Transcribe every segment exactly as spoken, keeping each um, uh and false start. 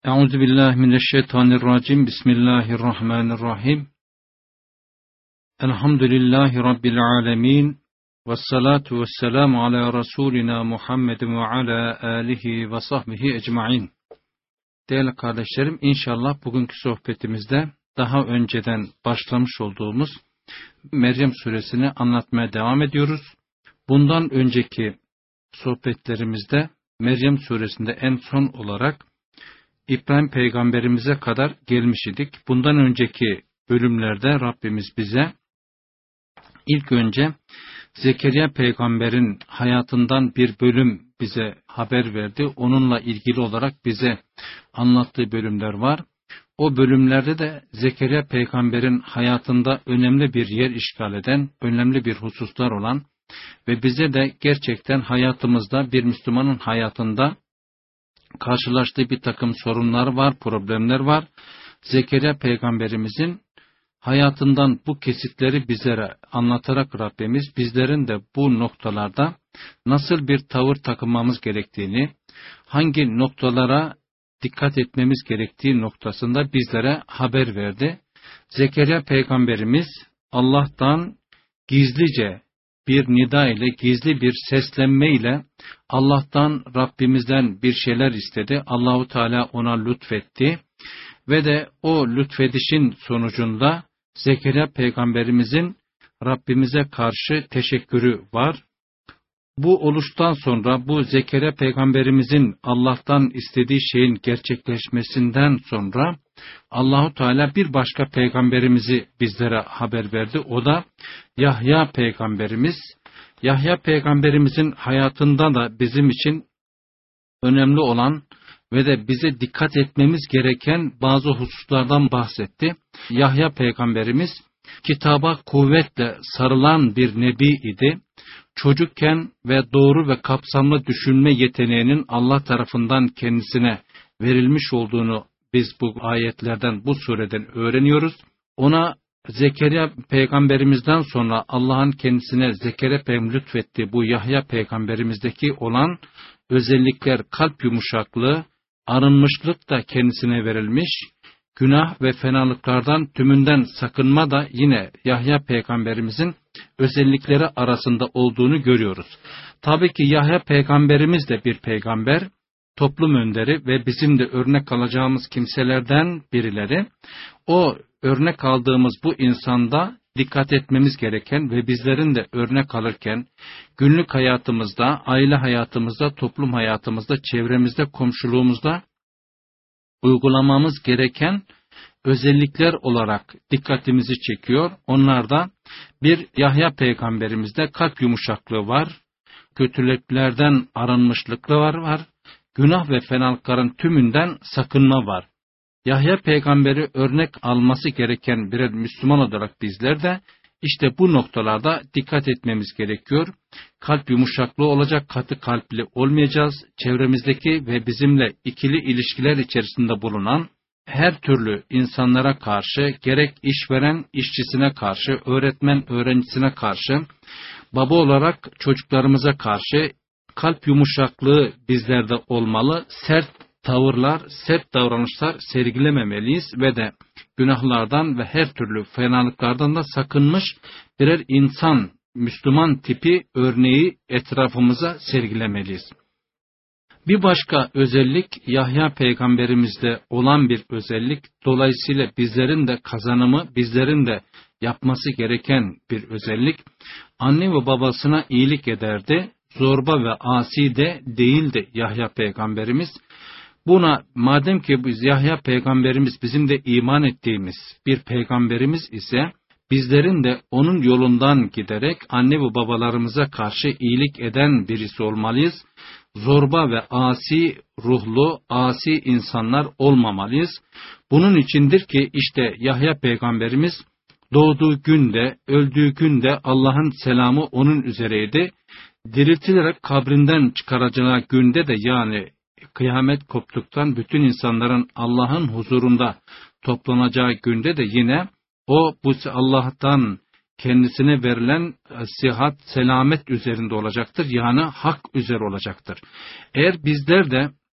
Euzu billahi mineşşeytanirracim. Bismillahirrahmanirrahim. Elhamdülillahi rabbil alamin. Ves salatu vesselamu ala rasulina Muhammed ve ala alihi ve sahbihi ecmaîn. Değerli kardeşlerim, inşallah bugünkü sohbetimizde daha önceden başlamış olduğumuz Meryem suresini anlatmaya devam ediyoruz. Bundan önceki sohbetlerimizde Meryem suresinde en son olarak İbrahim peygamberimize kadar gelmiş idik. Bundan önceki bölümlerde Rabbimiz bize ilk önce Zekeriya peygamberin hayatından bir bölüm bize haber verdi. Onunla ilgili olarak bize anlattığı bölümler var. O bölümlerde de Zekeriya peygamberin hayatında önemli bir yer işgal eden, önemli bir hususlar olan ve bize de gerçekten hayatımızda, bir Müslümanın hayatında karşılaştığı bir takım sorunlar var, problemler var. Zekeriya peygamberimizin hayatından bu kesitleri bizlere anlatarak Rabbimiz bizlerin de bu noktalarda nasıl bir tavır takınmamız gerektiğini, hangi noktalara dikkat etmemiz gerektiği noktasında bizlere haber verdi. Zekeriya peygamberimiz Allah'tan gizlice bir nida ile, gizli bir seslenme ile Allah'tan, Rabbimizden bir şeyler istedi. Allahu Teala ona lütfetti ve de o lütfedişin sonucunda Zekeriya peygamberimizin Rabbimize karşı teşekkürü var. Bu oluştan sonra, bu Zekeriya peygamberimizin Allah'tan istediği şeyin gerçekleşmesinden sonra Allahu Teala bir başka peygamberimizi bizlere haber verdi. O da Yahya peygamberimiz. Yahya peygamberimizin hayatında da bizim için önemli olan ve de bize dikkat etmemiz gereken bazı hususlardan bahsetti. Yahya peygamberimiz kitaba kuvvetle sarılan bir nebi idi. Çocukken ve doğru ve kapsamlı düşünme yeteneğinin Allah tarafından kendisine verilmiş olduğunu biz bu ayetlerden, bu sureden öğreniyoruz. Ona Zekeriya peygamberimizden sonra Allah'ın kendisine Zekeriya peygamber lütfettiği bu Yahya peygamberimizdeki olan özellikler, kalp yumuşaklığı, arınmışlık da kendisine verilmiş. Günah ve fenalıklardan tümünden sakınma da yine Yahya peygamberimizin özellikleri arasında olduğunu görüyoruz. Tabii ki Yahya peygamberimiz de bir peygamber, toplum önderi ve bizim de örnek alacağımız kimselerden birileri. O örnek aldığımız bu insanda dikkat etmemiz gereken ve bizlerin de örnek alırken günlük hayatımızda, aile hayatımızda, toplum hayatımızda, çevremizde, komşuluğumuzda uygulamamız gereken özellikler olarak dikkatimizi çekiyor. Onlarda bir Yahya peygamberimizde kalp yumuşaklığı var, kötülüklerden arınmışlıklar var, günah ve fenalıkların tümünden sakınma var. Yahya peygamberi örnek alması gereken birer Müslüman olarak bizler de işte bu noktalarda dikkat etmemiz gerekiyor. Kalp yumuşaklığı olacak, katı kalpli olmayacağız. Çevremizdeki ve bizimle ikili ilişkiler içerisinde bulunan her türlü insanlara karşı, gerek işveren işçisine karşı, öğretmen öğrencisine karşı, baba olarak çocuklarımıza karşı kalp yumuşaklığı bizlerde olmalı. Sert tavırlar, sert davranışlar sergilememeliyiz ve de günahlardan ve her türlü fenalıklardan da sakınmış birer insan, Müslüman tipi örneği etrafımıza sergilemeliyiz. Bir başka özellik Yahya peygamberimizde olan bir özellik, dolayısıyla bizlerin de kazanımı, bizlerin de yapması gereken bir özellik. Anne ve babasına iyilik ederdi, zorba ve asi de değildi Yahya peygamberimiz. Buna madem ki biz Yahya peygamberimiz bizim de iman ettiğimiz bir peygamberimiz ise bizlerin de onun yolundan giderek anne ve babalarımıza karşı iyilik eden birisi olmalıyız. Zorba ve asi ruhlu, asi insanlar olmamalıyız. Bunun içindir ki işte Yahya peygamberimiz doğduğu günde, öldüğü günde Allah'ın selamı onun üzereydi. Diriltilerek kabrinden çıkaracağı günde de, yani kıyamet koptuktan bütün insanların Allah'ın huzurunda toplanacağı günde de yine o bu Allah'tan kendisine verilen sıhhat, selamet üzerinde olacaktır. Yani hak üzere olacaktır. Eğer bizler de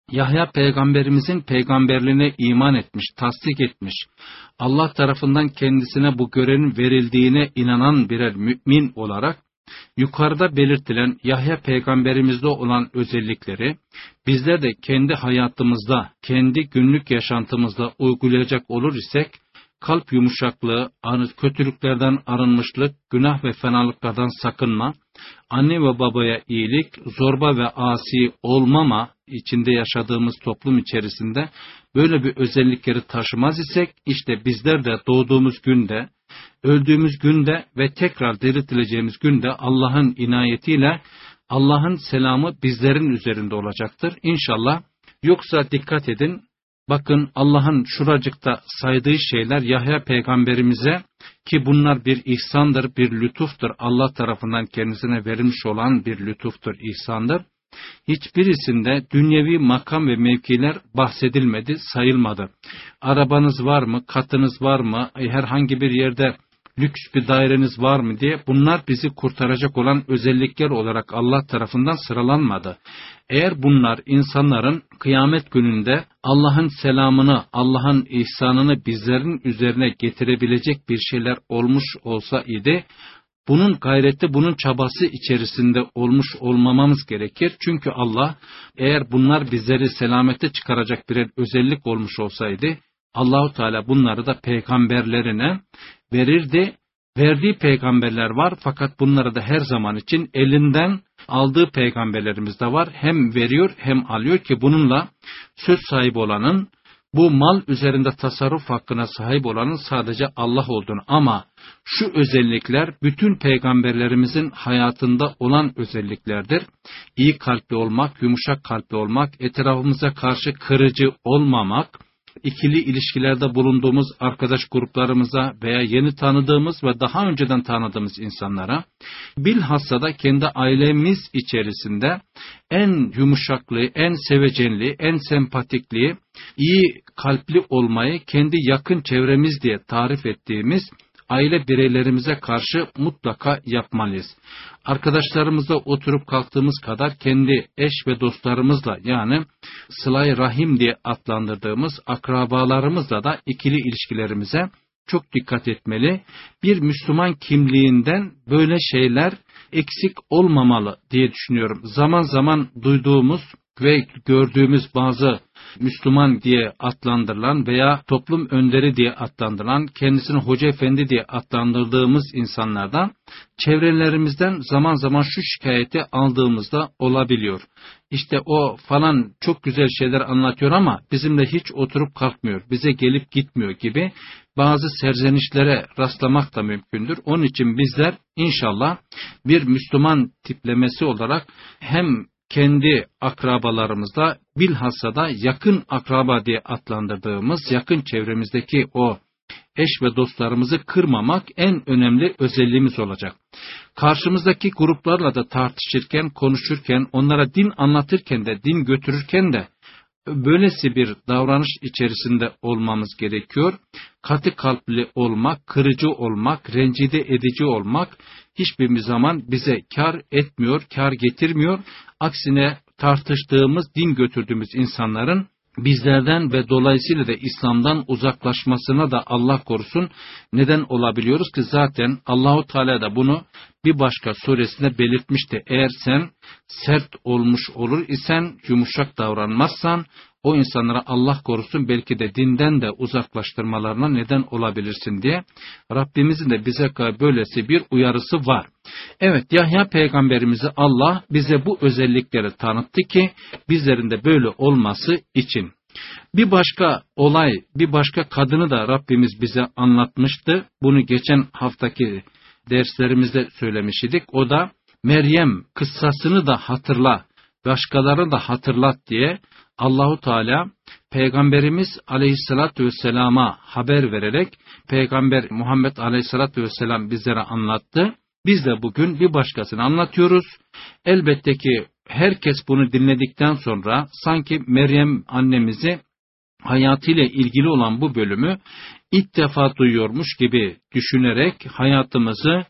Yahya peygamberimizin peygamberliğine iman etmiş, tasdik etmiş, Allah tarafından kendisine bu görevin verildiğine inanan birer mümin olarak, yukarıda belirtilen Yahya peygamberimizde olan özellikleri bizler de kendi hayatımızda, kendi günlük yaşantımızda uygulayacak olur isek, kalp yumuşaklığı, kötülüklerden arınmışlık, günah ve fenalıklardan sakınma, anne ve babaya iyilik, zorba ve asi olmama içinde yaşadığımız toplum içerisinde böyle bir özellikleri taşımaz isek, işte bizler de doğduğumuz günde, öldüğümüz günde ve tekrar diriltileceğimiz günde Allah'ın inayetiyle Allah'ın selamı bizlerin üzerinde olacaktır. İnşallah. Yoksa dikkat edin, bakın Allah'ın şuracıkta saydığı şeyler Yahya peygamberimize, ki bunlar bir ihsandır, bir lütuftur. Allah tarafından kendisine verilmiş olan bir lütuftur, ihsandır. Hiçbirisinde dünyevi makam ve mevkiler bahsedilmedi, sayılmadı. Arabanız var mı, katınız var mı, herhangi bir yerde lüks bir daireniz var mı diye, bunlar bizi kurtaracak olan özellikler olarak Allah tarafından sıralanmadı. Eğer bunlar insanların kıyamet gününde Allah'ın selamını, Allah'ın ihsanını bizlerin üzerine getirebilecek bir şeyler olmuş olsa idi, bunun gayreti, bunun çabası içerisinde olmuş olmamamız gerekir. Çünkü Allah, eğer bunlar bizleri selamete çıkaracak bir özellik olmuş olsaydı, Allahu Teala bunları da peygamberlerine verirdi. Verdiği peygamberler var, fakat bunları da her zaman için elinden aldığı peygamberlerimiz de var. Hem veriyor hem alıyor ki bununla söz sahibi olanın, bu mal üzerinde tasarruf hakkına sahip olanın sadece Allah olduğunu, ama şu özellikler bütün peygamberlerimizin hayatında olan özelliklerdir. İyi kalpli olmak, yumuşak kalpli olmak, etrafımıza karşı kırıcı olmamak, ikili ilişkilerde bulunduğumuz arkadaş gruplarımıza veya yeni tanıdığımız ve daha önceden tanıdığımız insanlara, bilhassa da kendi ailemiz içerisinde en yumuşaklığı, en sevecenliği, en sempatikliği, iyi kalpli olmayı kendi yakın çevremiz diye tarif ettiğimiz aile bireylerimize karşı mutlaka yapmalıyız. Arkadaşlarımızla oturup kalktığımız kadar kendi eş ve dostlarımızla, yani sıla-i rahim diye adlandırdığımız akrabalarımızla da ikili ilişkilerimize çok dikkat etmeli. Bir Müslüman kimliğinden böyle şeyler eksik olmamalı diye düşünüyorum. Zaman zaman duyduğumuz ve gördüğümüz bazı Müslüman diye adlandırılan veya toplum önderi diye adlandırılan, kendisini hoca efendi diye adlandırdığımız insanlardan çevrelerimizden zaman zaman şu şikayeti aldığımızda olabiliyor. İşte o falan çok güzel şeyler anlatıyor ama bizimle hiç oturup kalkmıyor, bize gelip gitmiyor gibi bazı serzenişlere rastlamak da mümkündür. Onun için bizler inşallah bir Müslüman tiplemesi olarak hem kendi akrabalarımızda, bilhassa da yakın akraba diye adlandırdığımız yakın çevremizdeki o eş ve dostlarımızı kırmamak en önemli özelliğimiz olacak. Karşımızdaki gruplarla da tartışırken, konuşurken, onlara din anlatırken de, din götürürken de böylesi bir davranış içerisinde olmamız gerekiyor. Katı kalpli olmak, kırıcı olmak, rencide edici olmak hiçbir zaman bize kar etmiyor, kar getirmiyor. Aksine tartıştığımız, din götürdüğümüz insanların bizlerden ve dolayısıyla da İslam'dan uzaklaşmasına da Allah korusun neden olabiliyoruz ki zaten Allahu Teala da bunu bir başka suresinde belirtmişti. Eğer sen sert olmuş olur isen, yumuşak davranmazsan, o insanlara Allah korusun belki de dinden de uzaklaştırmalarına neden olabilirsin diye Rabbimizin de bize böylesi bir uyarısı var. Evet, Yahya peygamberimizi Allah bize bu özellikleri tanıttı ki bizlerin de böyle olması için. Bir başka olay, bir başka kadını da Rabbimiz bize anlatmıştı. Bunu geçen haftaki derslerimizde söylemiş idik. O da Meryem kıssasını da hatırla, başkalarını da hatırlat diye Allahu Teala Peygamberimiz Aleyhisselatü Vesselam'a haber vererek Peygamber Muhammed Aleyhisselatü Vesselam bizlere anlattı. Biz de bugün bir başkasını anlatıyoruz. Elbette ki herkes bunu dinledikten sonra sanki Meryem annemizi hayatıyla ilgili olan bu bölümü ilk defa duyuyormuş gibi düşünerek hayatımızı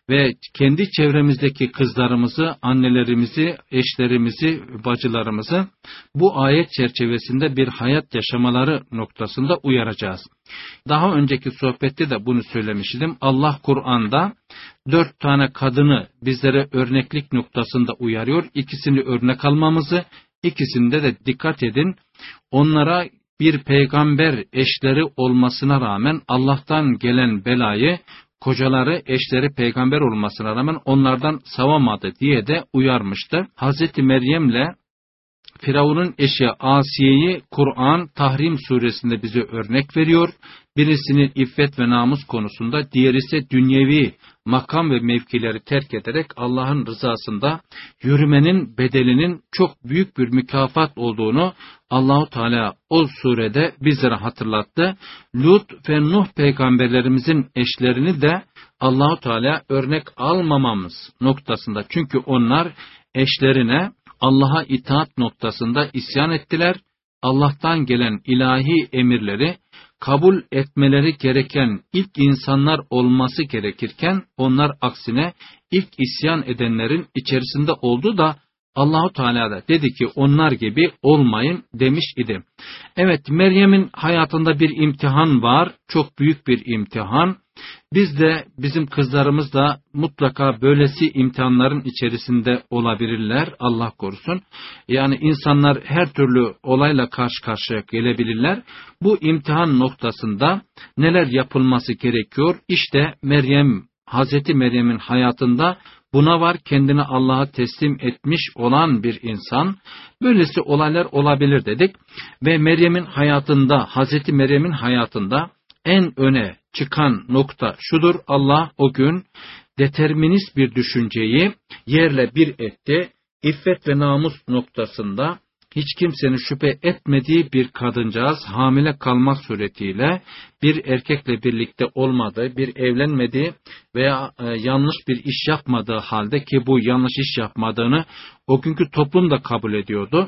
ve kendi çevremizdeki kızlarımızı, annelerimizi, eşlerimizi, bacılarımızı bu ayet çerçevesinde bir hayat yaşamaları noktasında uyaracağız. Daha önceki sohbette de bunu söylemiştim. Allah Kur'an'da dört tane kadını bizlere örneklik noktasında uyarıyor. İkisini örnek almamızı, ikisinde de dikkat edin, onlara bir peygamber eşleri olmasına rağmen Allah'tan gelen belayı, kocaları, eşleri peygamber olmasına rağmen onlardan savamadı diye de uyarmıştı. Hazreti Meryem'le Firavun'un eşi Asiye'yi Kur'an Tahrim suresinde bize örnek veriyor. Birisinin iffet ve namus konusunda, diğeri ise dünyevi makam ve mevkileri terk ederek Allah'ın rızasında yürümenin bedelinin çok büyük bir mükafat olduğunu Allahu Teala o surede bizlere hatırlattı. Lut ve Nuh peygamberlerimizin eşlerini de Allahu Teala örnek almamamız noktasında, çünkü onlar eşlerine Allah'a itaat noktasında isyan ettiler. Allah'tan gelen ilahi emirleri kabul etmeleri gereken ilk insanlar olması gerekirken onlar aksine ilk isyan edenlerin içerisinde oldu da Allahu Teala da dedi ki onlar gibi olmayın demiş idi. Evet, Meryem'in hayatında bir imtihan var, çok büyük bir imtihan. Biz de, bizim kızlarımız da mutlaka böylesi imtihanların içerisinde olabilirler, Allah korusun. Yani insanlar her türlü olayla karşı karşıya gelebilirler. Bu imtihan noktasında neler yapılması gerekiyor? İşte Meryem, Hazreti Meryem'in hayatında buna var, kendini Allah'a teslim etmiş olan bir insan. Böylesi olaylar olabilir dedik. Ve Meryem'in hayatında, Hazreti Meryem'in hayatında en öne çıkan nokta şudur: Allah o gün determinist bir düşünceyi yerle bir etti. İffet ve namus noktasında hiç kimsenin şüphe etmediği bir kadıncağız hamile kalmak suretiyle bir erkekle birlikte olmadığı, bir evlenmediği veya e, yanlış bir iş yapmadığı halde, ki bu yanlış iş yapmadığını o günkü toplum da kabul ediyordu.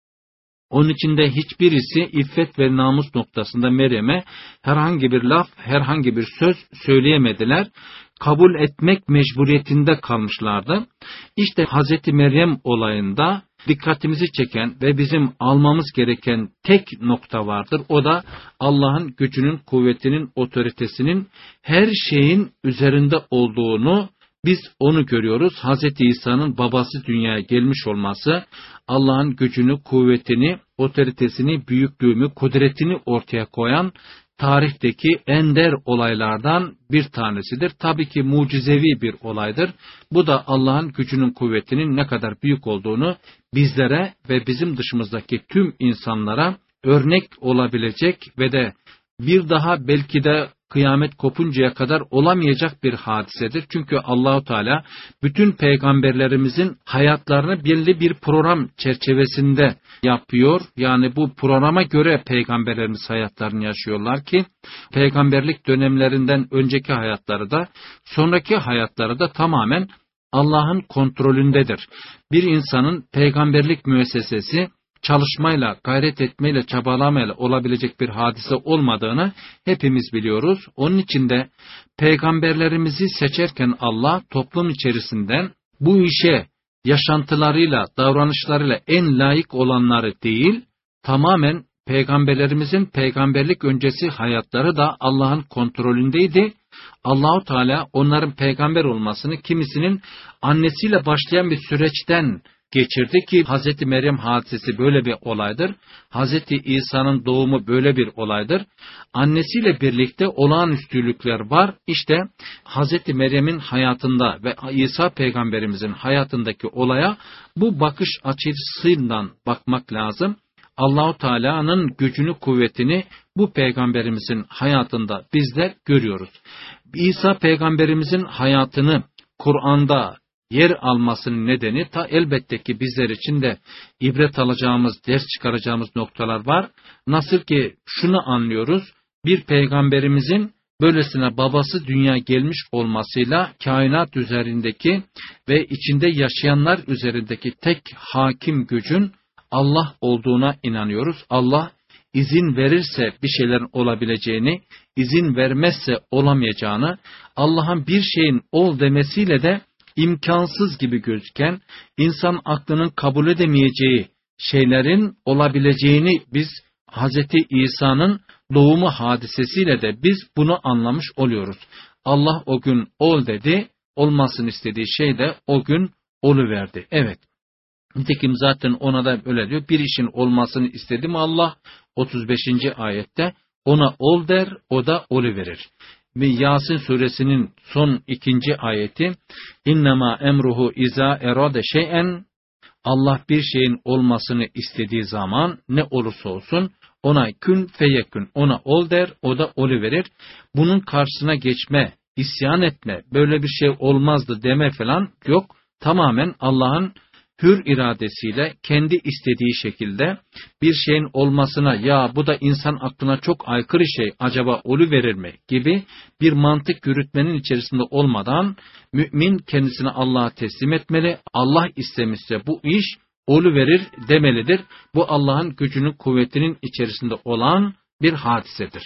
Onun için de hiçbirisi iffet ve namus noktasında Meryem'e herhangi bir laf, herhangi bir söz söyleyemediler. Kabul etmek mecburiyetinde kalmışlardı. İşte Hazreti Meryem olayında dikkatimizi çeken ve bizim almamız gereken tek nokta vardır. O da Allah'ın gücünün, kuvvetinin, otoritesinin her şeyin üzerinde olduğunu biz onu görüyoruz. Hazreti İsa'nın babası dünyaya gelmiş olması, Allah'ın gücünü, kuvvetini, otoritesini, büyüklüğünü, kudretini ortaya koyan tarihteki ender olaylardan bir tanesidir. Tabii ki mucizevi bir olaydır. Bu da Allah'ın gücünün, kuvvetinin ne kadar büyük olduğunu bizlere ve bizim dışımızdaki tüm insanlara örnek olabilecek ve de bir daha belki de kıyamet kopuncaya kadar olamayacak bir hadisedir. Çünkü Allahu Teala bütün peygamberlerimizin hayatlarını belli bir program çerçevesinde yapıyor. Yani bu programa göre peygamberlerimiz hayatlarını yaşıyorlar ki peygamberlik dönemlerinden önceki hayatları da sonraki hayatları da tamamen Allah'ın kontrolündedir. Bir insanın peygamberlik müessesesi çalışmayla, gayret etmeyle, çabalamayla olabilecek bir hadise olmadığını hepimiz biliyoruz. Onun için de peygamberlerimizi seçerken Allah toplum içerisinden bu işe yaşantılarıyla, davranışlarıyla en layık olanları değil, tamamen peygamberlerimizin peygamberlik öncesi hayatları da Allah'ın kontrolündeydi. Allahu Teala onların peygamber olmasını kimisinin annesiyle başlayan bir süreçten geçirdi ki Hazreti Meryem hadisesi böyle bir olaydır. Hazreti İsa'nın doğumu böyle bir olaydır. Annesiyle birlikte olağanüstülükler var. İşte Hazreti Meryem'in hayatında ve İsa peygamberimizin hayatındaki olaya bu bakış açısından bakmak lazım. Allahu Teala'nın gücünü, kuvvetini bu peygamberimizin hayatında bizler görüyoruz. İsa peygamberimizin hayatını Kur'an'da yer almasının nedeni ta elbette ki bizler için de ibret alacağımız, ders çıkaracağımız noktalar var. Nasıl ki şunu anlıyoruz, bir peygamberimizin böylesine babası dünya gelmiş olmasıyla kainat üzerindeki ve içinde yaşayanlar üzerindeki tek hakim gücün Allah olduğuna inanıyoruz. Allah izin verirse bir şeylerin olabileceğini, izin vermezse olamayacağını, Allah'ın bir şeyin ol demesiyle de imkansız gibi gözüken, insan aklının kabul edemeyeceği şeylerin olabileceğini biz Hazreti İsa'nın doğumu hadisesiyle de biz bunu anlamış oluyoruz. Allah o gün ol dedi, olmasını istediği şey de o gün oluverdi. Evet. Nitekim zaten ona da öyle diyor. Bir işin olmasını istedi mi Allah? otuz beşinci ayette ona ol der, o da oluverir. Ve Yasin suresinin son ikinci ayeti İnnemâ emruhu izâ erâde şey'en, Allah bir şeyin olmasını istediği zaman ne olursa olsun ona kün feyekün, ona ol der, o da oluverir. Bunun karşısına geçme, isyan etme, böyle bir şey olmazdı deme falan yok. Tamamen Allah'ın hür iradesiyle kendi istediği şekilde bir şeyin olmasına, ya bu da insan aklına çok aykırı şey, acaba oluverir mi gibi bir mantık yürütmenin içerisinde olmadan mümin kendisini Allah'a teslim etmeli. Allah istemişse bu iş oluverir demelidir. Bu Allah'ın gücünün, kuvvetinin içerisinde olan bir hadisedir.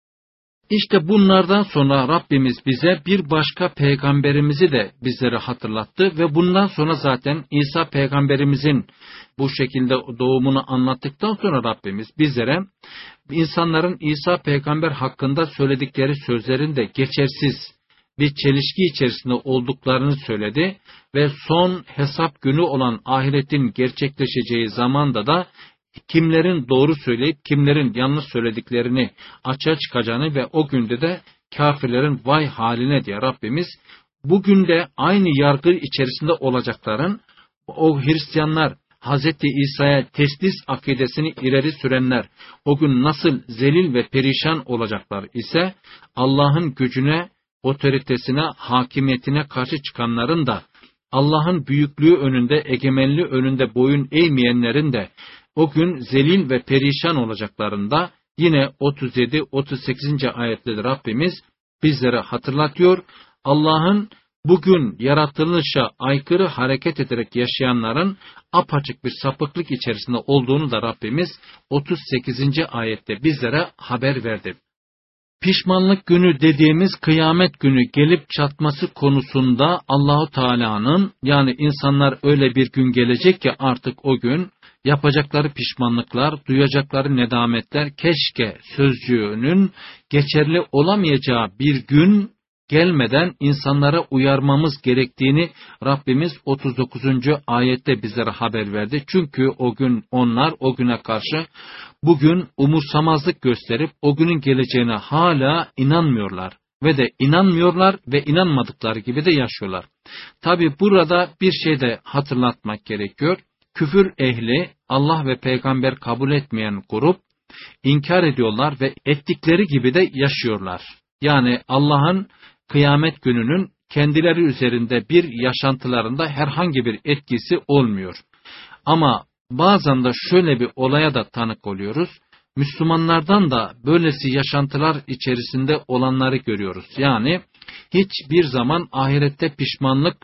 İşte bunlardan sonra Rabbimiz bize bir başka peygamberimizi de bizlere hatırlattı ve bundan sonra zaten İsa peygamberimizin bu şekilde doğumunu anlattıktan sonra Rabbimiz bizlere insanların İsa peygamber hakkında söyledikleri sözlerin de geçersiz bir çelişki içerisinde olduklarını söyledi ve son hesap günü olan ahiretin gerçekleşeceği zamanda da kimlerin doğru söyleyip kimlerin yanlış söylediklerini açığa çıkacağını ve o günde de kafirlerin vay haline diye Rabbimiz bugün de aynı yargı içerisinde olacakların, o Hristiyanlar Hazreti İsa'ya teslis akidesini ileri sürenler o gün nasıl zelil ve perişan olacaklar ise Allah'ın gücüne, otoritesine, hakimiyetine karşı çıkanların da Allah'ın büyüklüğü önünde, egemenliği önünde boyun eğmeyenlerin de o gün zelil ve perişan olacaklarında yine otuz yedi otuz sekizinci ayetlerde Rabbimiz bizlere hatırlatıyor. Allah'ın bugün yaratılışa aykırı hareket ederek yaşayanların apaçık bir sapıklık içerisinde olduğunu da Rabbimiz otuz sekizinci ayette bizlere haber verdi. Pişmanlık günü dediğimiz kıyamet günü gelip çatması konusunda Allahu Teala'nın, yani insanlar öyle bir gün gelecek ki artık o gün yapacakları pişmanlıklar, duyacakları nedametler keşke sözcüğünün geçerli olamayacağı bir gün gelmeden insanlara uyarmamız gerektiğini Rabbimiz otuz dokuzuncu ayette bizlere haber verdi. Çünkü o gün onlar o güne karşı bugün umursamazlık gösterip o günün geleceğine hala inanmıyorlar ve de inanmıyorlar ve inanmadıkları gibi de yaşıyorlar. Tabi burada bir şey de hatırlatmak gerekiyor. Küfür ehli, Allah ve peygamber kabul etmeyen grup inkar ediyorlar ve ettikleri gibi de yaşıyorlar. Yani Allah'ın kıyamet gününün kendileri üzerinde bir yaşantılarında herhangi bir etkisi olmuyor. Ama bazen de şöyle bir olaya da tanık oluyoruz. Müslümanlardan da böylesi yaşantılar içerisinde olanları görüyoruz. Yani hiçbir zaman ahirette pişmanlık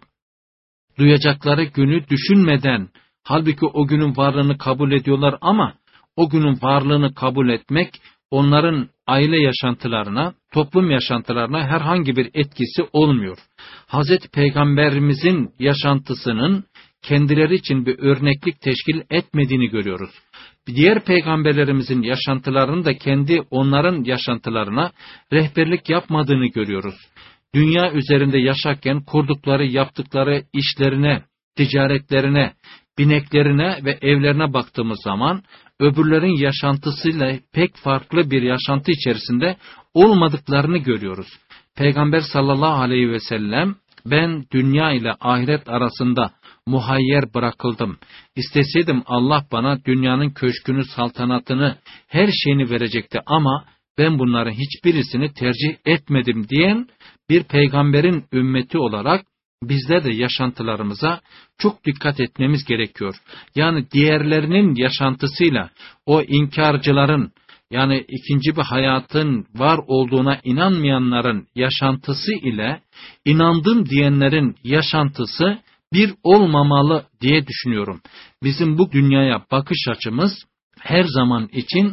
duyacakları günü düşünmeden, halbuki o günün varlığını kabul ediyorlar ama o günün varlığını kabul etmek onların aile yaşantılarına, toplum yaşantılarına herhangi bir etkisi olmuyor. Hazreti Peygamberimizin yaşantısının kendileri için bir örneklik teşkil etmediğini görüyoruz. Diğer peygamberlerimizin yaşantılarının da kendi onların yaşantılarına rehberlik yapmadığını görüyoruz. Dünya üzerinde yaşarken kurdukları, yaptıkları işlerine, ticaretlerine, bineklerine ve evlerine baktığımız zaman öbürlerin yaşantısıyla pek farklı bir yaşantı içerisinde olmadıklarını görüyoruz. Peygamber sallallahu aleyhi ve sellem, ben dünya ile ahiret arasında muhayyer bırakıldım. İsteseydim Allah bana dünyanın köşkünü, saltanatını, her şeyini verecekti ama ben bunların hiçbirisini tercih etmedim diyen bir peygamberin ümmeti olarak bizler de yaşantılarımıza çok dikkat etmemiz gerekiyor. Yani diğerlerinin yaşantısıyla o inkarcıların, yani ikinci bir hayatın var olduğuna inanmayanların yaşantısı ile inandım diyenlerin yaşantısı bir olmamalı diye düşünüyorum. Bizim bu dünyaya bakış açımız her zaman için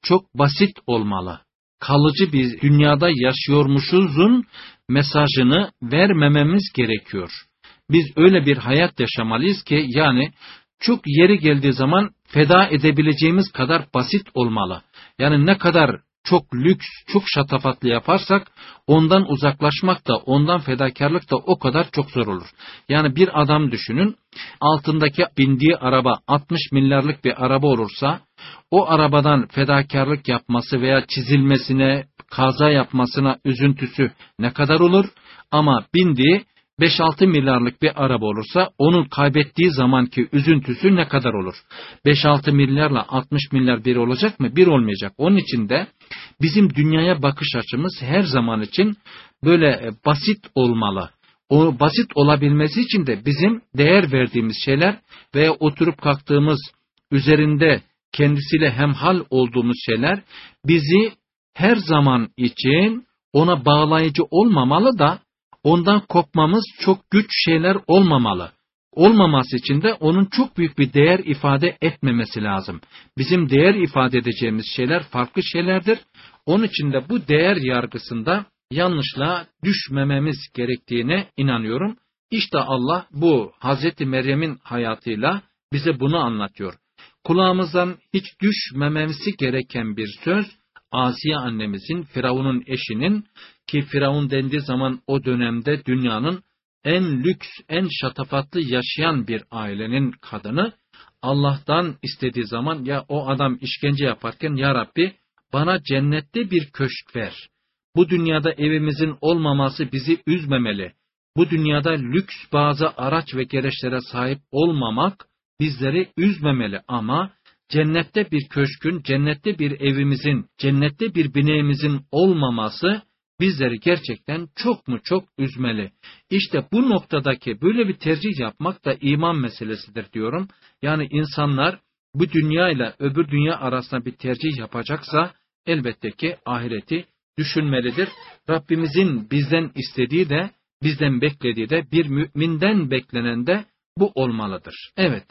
çok basit olmalı. Kalıcı bir dünyada yaşıyormuşuzun mesajını vermememiz gerekiyor. Biz öyle bir hayat yaşamalıyız ki yani çok yeri geldiği zaman feda edebileceğimiz kadar basit olmalı. Yani ne kadar çok lüks, çok şatafatlı yaparsak ondan uzaklaşmak da, ondan fedakarlık da o kadar çok zor olur. Yani bir adam düşünün, altındaki bindiği araba altmış milyarlık bir araba olursa, o arabadan fedakarlık yapması veya çizilmesine, kaza yapmasına üzüntüsü ne kadar olur? Ama bindiği beş altı milyarlık bir araba olursa onun kaybettiği zamanki üzüntüsü ne kadar olur? beş altı milyarla altmış milyar bir olacak mı? Bir olmayacak. Onun için de bizim dünyaya bakış açımız her zaman için böyle basit olmalı. O basit olabilmesi için de bizim değer verdiğimiz şeyler veya oturup kalktığımız, üzerinde kendisiyle hemhal olduğumuz şeyler bizi her zaman için ona bağlayıcı olmamalı da ondan kopmamız çok güç şeyler olmamalı. Olmaması için de onun çok büyük bir değer ifade etmemesi lazım. Bizim değer ifade edeceğimiz şeyler farklı şeylerdir. Onun için de bu değer yargısında yanlışlığa düşmememiz gerektiğine inanıyorum. İşte Allah bu Hazreti Meryem'in hayatıyla bize bunu anlatıyor. Kulağımızdan hiç düşmemesi gereken bir söz, Asiye annemizin, Firavun'un eşinin, ki Firavun dendiği zaman o dönemde dünyanın en lüks, en şatafatlı yaşayan bir ailenin kadını, Allah'tan istediği zaman ya o adam işkence yaparken ya Rabbi bana cennette bir köşk ver. Bu dünyada evimizin olmaması bizi üzmemeli. Bu dünyada lüks bazı araç ve gereçlere sahip olmamak bizleri üzmemeli ama cennette bir köşkün, cennette bir evimizin, cennette bir bineğimizin olmaması bizleri gerçekten çok mu çok üzmeli. İşte bu noktadaki böyle bir tercih yapmak da iman meselesidir diyorum. Yani insanlar bu dünya ile öbür dünya arasında bir tercih yapacaksa elbette ki ahireti düşünmelidir. Rabbimizin bizden istediği de, bizden beklediği de, bir müminden beklenen de bu olmalıdır. Evet.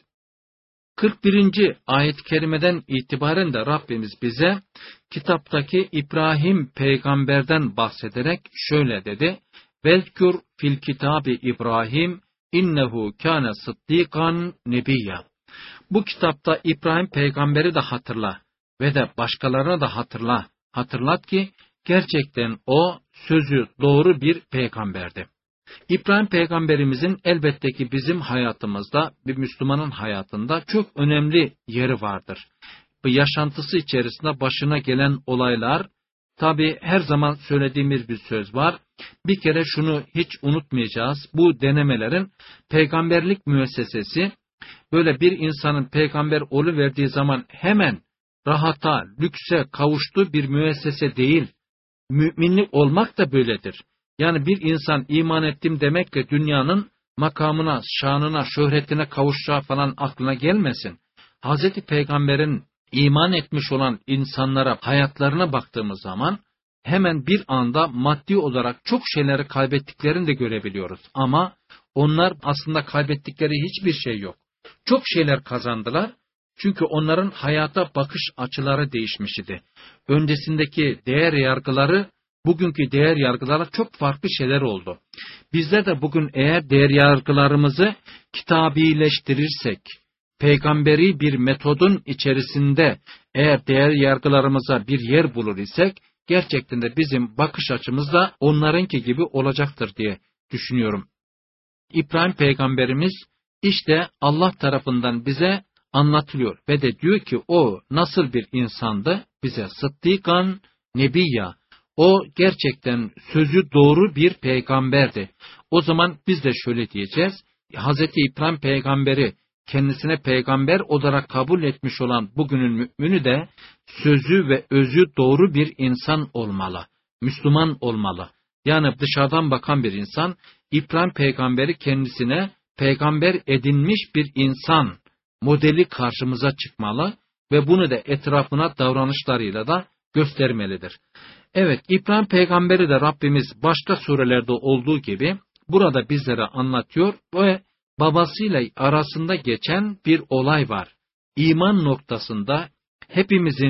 kırk birinci ayet-i kerimeden itibaren de Rabbimiz bize kitaptaki İbrahim peygamberden bahsederek şöyle dedi. Vezkur fil kitabi İbrahim innehu kâne sıddikan nebiyya. Bu kitapta İbrahim peygamberi de hatırla ve de başkalarına da hatırla. Hatırlat ki gerçekten o sözü doğru bir peygamberdi. İbrahim peygamberimizin elbette ki bizim hayatımızda, bir Müslümanın hayatında çok önemli yeri vardır. Bu yaşantısı içerisinde başına gelen olaylar, tabi her zaman söylediğimiz bir söz var. Bir kere şunu hiç unutmayacağız. Bu denemelerin peygamberlik müessesesi, böyle bir insanın peygamber oluverdiği zaman hemen rahata, lükse kavuştuğu bir müessese değil. Müminlik olmak da böyledir. Yani bir insan iman ettim demekle dünyanın makamına, şanına, şöhretine kavuşacağı falan aklına gelmesin. Hazreti Peygamber'in iman etmiş olan insanlara, hayatlarına baktığımız zaman hemen bir anda maddi olarak çok şeyleri kaybettiklerini de görebiliyoruz. Ama onlar aslında kaybettikleri hiçbir şey yok. Çok şeyler kazandılar. Çünkü onların hayata bakış açıları değişmiş idi. Öncesindeki değer yargıları, bugünkü değer yargıları çok farklı şeyler oldu. Bizler de bugün eğer değer yargılarımızı kitabileştirirsek, peygamberi bir metodun içerisinde eğer değer yargılarımıza bir yer bulur isek, gerçekten de bizim bakış açımız da onlarınki gibi olacaktır diye düşünüyorum. İbrahim peygamberimiz işte Allah tarafından bize anlatılıyor ve de diyor ki o nasıl bir insandı? Bize sıddikan nebiyya. O gerçekten sözü doğru bir peygamberdi. O zaman biz de şöyle diyeceğiz. Hazreti İbrahim peygamberi kendisine peygamber olarak kabul etmiş olan bugünün mümini de sözü ve özü doğru bir insan olmalı. Müslüman olmalı. Yani dışarıdan bakan bir insan İbrahim peygamberi kendisine peygamber edinmiş bir insan modeli karşımıza çıkmalı ve bunu da etrafına davranışlarıyla da göstermelidir. Evet, İbrahim peygamberi de Rabbimiz başka surelerde olduğu gibi burada bizlere anlatıyor ve babasıyla arasında geçen bir olay var. İman noktasında hepimizin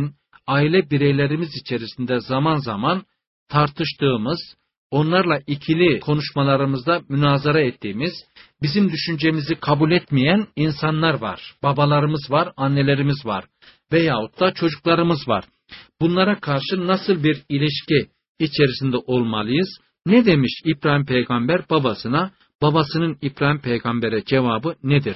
aile bireylerimiz içerisinde zaman zaman tartıştığımız, onlarla ikili konuşmalarımızda münazara ettiğimiz, bizim düşüncemizi kabul etmeyen insanlar var. Babalarımız var, annelerimiz var veyahut da çocuklarımız var. Bunlara karşı nasıl bir ilişki içerisinde olmalıyız? Ne demiş İbrahim peygamber babasına? Babasının İbrahim peygambere cevabı nedir?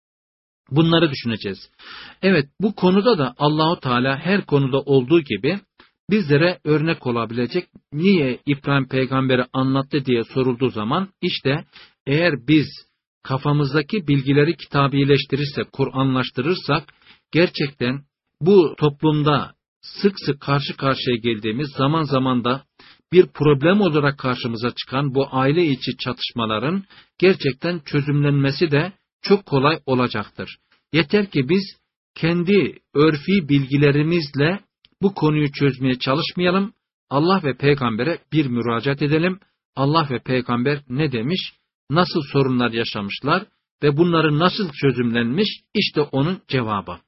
Bunları düşüneceğiz. Evet, bu konuda da Allahu Teala her konuda olduğu gibi bizlere örnek olabilecek, niye İbrahim peygamberi anlattı diye sorulduğu zaman, işte eğer biz kafamızdaki bilgileri kitabileştirirsek, Kur'anlaştırırsak, gerçekten bu toplumda sık sık karşı karşıya geldiğimiz, zaman zaman da bir problem olarak karşımıza çıkan bu aile içi çatışmaların gerçekten çözümlenmesi de çok kolay olacaktır. Yeter ki biz kendi örfi bilgilerimizle bu konuyu çözmeye çalışmayalım. Allah ve peygambere bir müracaat edelim. Allah ve peygamber ne demiş? Nasıl sorunlar yaşamışlar ve bunları nasıl çözümlenmiş? İşte onun cevabı.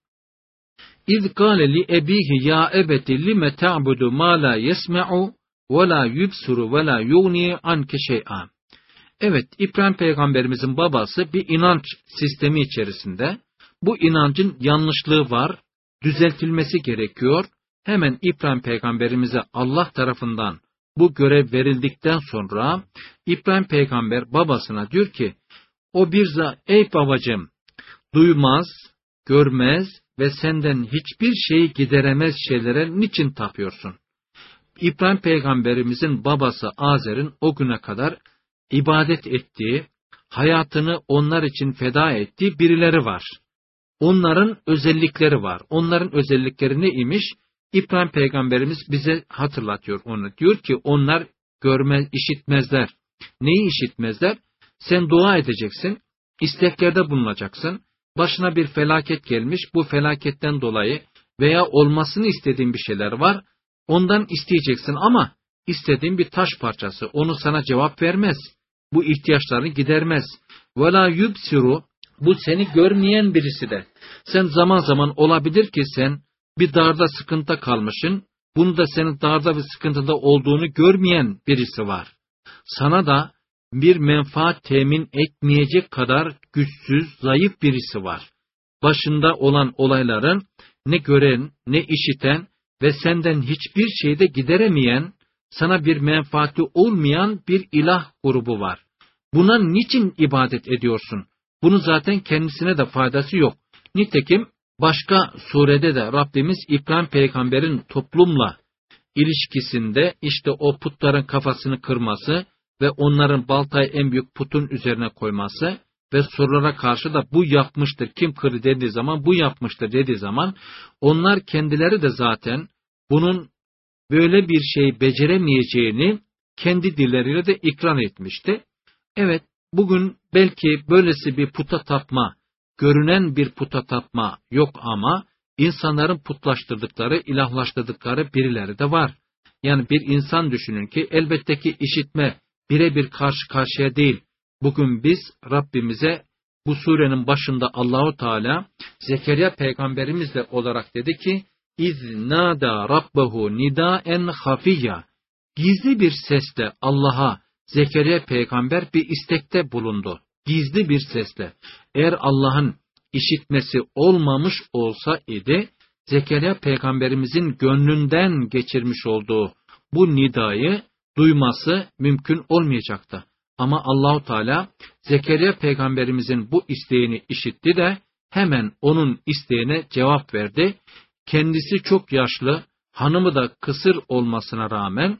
İz kâle li ebihi ya ebeti lime ta'budu ma la yesme'u ve la yubsuru ve la yugni anke şey'an. Evet, İbrahim peygamberimizin babası bir inanç sistemi içerisinde. Bu inancın yanlışlığı var, düzeltilmesi gerekiyor. Hemen İbrahim peygamberimize Allah tarafından bu görev verildikten sonra İbrahim peygamber babasına diyor ki, o bir za ey babacığım, duymaz, görmez ve senden hiçbir şeyi gideremez şeylere niçin tapıyorsun? İbrahim peygamberimizin babası Azer'in o güne kadar ibadet ettiği, hayatını onlar için feda ettiği birileri var. Onların özellikleri var. Onların özellikleri ne imiş? İbrahim peygamberimiz bize hatırlatıyor onu. Diyor ki onlar görmez, işitmezler. Neyi işitmezler? Sen dua edeceksin, isteklerde bulunacaksın. Başına bir felaket gelmiş, bu felaketten dolayı veya olmasını istediğin bir şeyler var. Ondan isteyeceksin ama istediğin bir taş parçası. Onu sana cevap vermez. Bu ihtiyaçlarını gidermez. وَلَا يُبْسِرُ Bu seni görmeyen birisi de. Sen zaman zaman olabilir ki sen bir darda sıkıntıda kalmışsın. Bunu da senin darda ve sıkıntıda olduğunu görmeyen birisi var. Sana da bir menfaat temin etmeyecek kadar güçsüz, zayıf birisi var. Başında olan olayların ne gören, ne işiten ve senden hiçbir şeyde gideremeyen, sana bir menfaati olmayan bir ilah grubu var. Buna niçin ibadet ediyorsun? Bunun zaten kendisine de faydası yok. Nitekim başka surede de Rabbimiz İbrahim peygamberin toplumla ilişkisinde işte o putların kafasını kırması ve onların baltayı en büyük putun üzerine koyması ve sorulara karşı da bu yapmıştır, kim kırdı dediği zaman bu yapmıştır dediği zaman onlar kendileri de zaten bunun böyle bir şey beceremeyeceğini kendi dilleriyle de ikrar etmişti. Evet, bugün belki böylesi bir puta tapma, görünen bir puta tapma yok ama insanların putlaştırdıkları, ilahlaştırdıkları birileri de var. Yani bir insan düşünün ki elbette ki işitme birebir karşı karşıya değil. Bugün biz Rabbimize bu surenin başında Allahu Teala Zekeriya peygamberimizle olarak dedi ki İz nâdâ rabbehu nidâen hafiyya. Gizli bir sesle Allah'a Zekeriya peygamber bir istekte bulundu. Gizli bir sesle. Eğer Allah'ın işitmesi olmamış olsa idi, Zekeriya peygamberimizin gönlünden geçirmiş olduğu bu nidayı duyması mümkün olmayacaktı. Ama Allahu Teala Zekeriya peygamberimizin bu isteğini işitti de hemen onun isteğine cevap verdi. Kendisi çok yaşlı, hanımı da kısır olmasına rağmen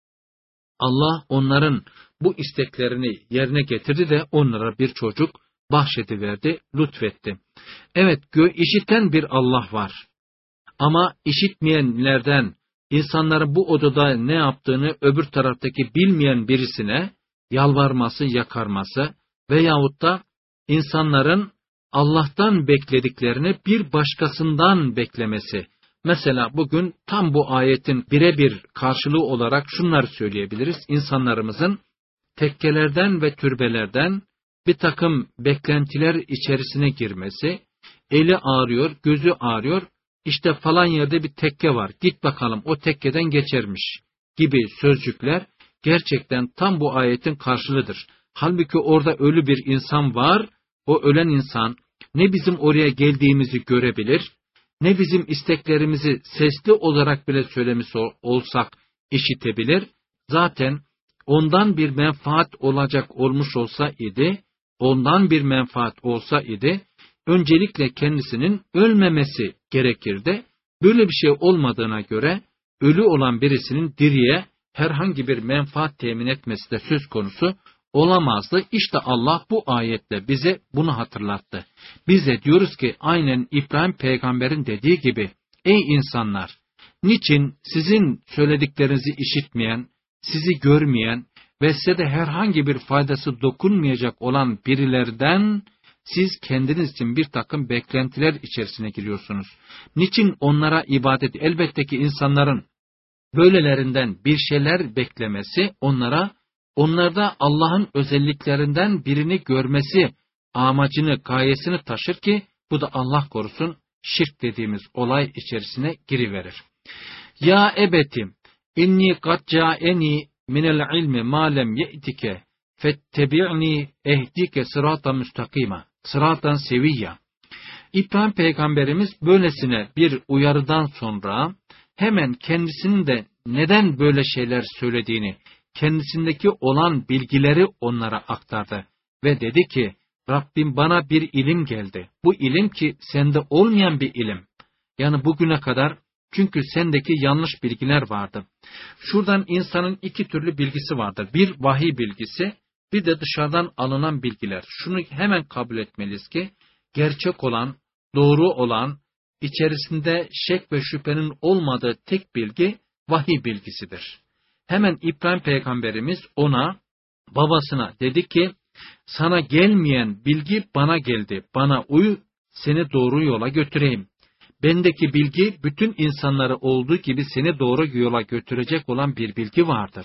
Allah onların bu isteklerini yerine getirdi de onlara bir çocuk bahşediverdi, lütfetti. Evet, gö işiten bir Allah var. Ama işitmeyenlerden, insanların bu odada ne yaptığını öbür taraftaki bilmeyen birisine yalvarması, yakarması veyahut da insanların Allah'tan beklediklerini bir başkasından beklemesi. Mesela bugün tam bu ayetin birebir karşılığı olarak şunları söyleyebiliriz. İnsanlarımızın tekkelerden ve türbelerden bir takım beklentiler içerisine girmesi, eli ağrıyor, gözü ağrıyor, işte falan yerde bir tekke var, git bakalım o tekkeden geçermiş gibi sözcükler gerçekten tam bu ayetin karşılığıdır. Halbuki orada ölü bir insan var, o ölen insan ne bizim oraya geldiğimizi görebilir, ne bizim isteklerimizi sesli olarak bile söylemiş olsak işitebilir. Zaten ondan bir menfaat olacak olmuş olsa idi, ondan bir menfaat olsa idi, öncelikle kendisinin ölmemesi gerekirdi. Böyle bir şey olmadığına göre ölü olan birisinin diriye herhangi bir menfaat temin etmesi de söz konusu olamazdı. İşte Allah bu ayetle bize bunu hatırlattı. Biz de diyoruz ki aynen İbrahim peygamberin dediği gibi, ey insanlar, niçin sizin söylediklerinizi işitmeyen, sizi görmeyen ve size de herhangi bir faydası dokunmayacak olan birilerden siz kendiniz için bir takım beklentiler içerisine giriyorsunuz? Niçin onlara ibadet? Elbette ki insanların böylelerinden bir şeyler beklemesi onlara, onlarda Allah'ın özelliklerinden birini görmesi amacını, gayesini taşır ki bu da Allah korusun şirk dediğimiz olay içerisine giriverir. Ya ebetim inni kad ca'eni minel ilmi ma lem ye'tike fettebi'ni ehdike sıratan müstakima, sıratan seviyya. İbrahim peygamberimiz böylesine bir uyarıdan sonra hemen kendisinin de neden böyle şeyler söylediğini, kendisindeki olan bilgileri onlara aktardı. Ve dedi ki, Rabbim bana bir ilim geldi. Bu ilim ki sende olmayan bir ilim. Yani bugüne kadar, çünkü sendeki yanlış bilgiler vardı. Şuradan insanın iki türlü bilgisi vardır. Bir vahiy bilgisi, bir de dışarıdan alınan bilgiler. Şunu hemen kabul etmeliyiz ki, gerçek olan, doğru olan, içerisinde şek ve şüphenin olmadığı tek bilgi vahiy bilgisidir. Hemen İbrahim peygamberimiz ona, babasına dedi ki, sana gelmeyen bilgi bana geldi, bana uy, seni doğru yola götüreyim. Bendeki bilgi bütün insanları olduğu gibi seni doğru yola götürecek olan bir bilgi vardır.